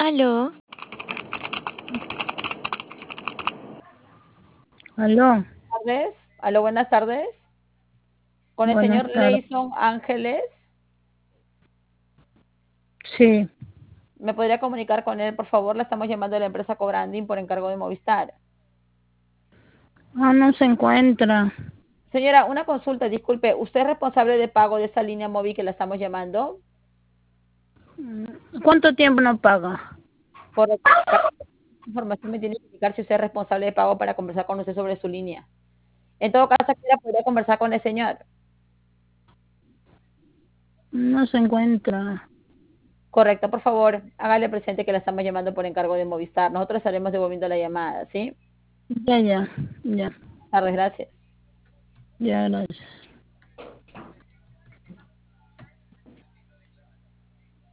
Aló, Aló, Tardes. Aló, buenas tardes. Con el buenas señor tardes. Leison Ángeles. Sí, ¿Me podría comunicar con él, por favor? La estamos llamando de la empresa Cobranding por encargo de Movistar. no se encuentra. Señora, una consulta, disculpe. ¿Usted es responsable de pago de esa línea móvil que la estamos llamando? ¿Cuánto tiempo no paga? Correcto. Para esta información me tiene que indicar si usted es responsable de pago para conversar con usted sobre su línea. En todo caso, aquí la podría conversar con el señor. No se encuentra. Correcto, por favor, hágale presente que la estamos llamando por encargo de Movistar. Nosotros estaremos devolviendo la llamada, ¿sí? Ya, ya, ya, Tardes, gracias. ya, gracias.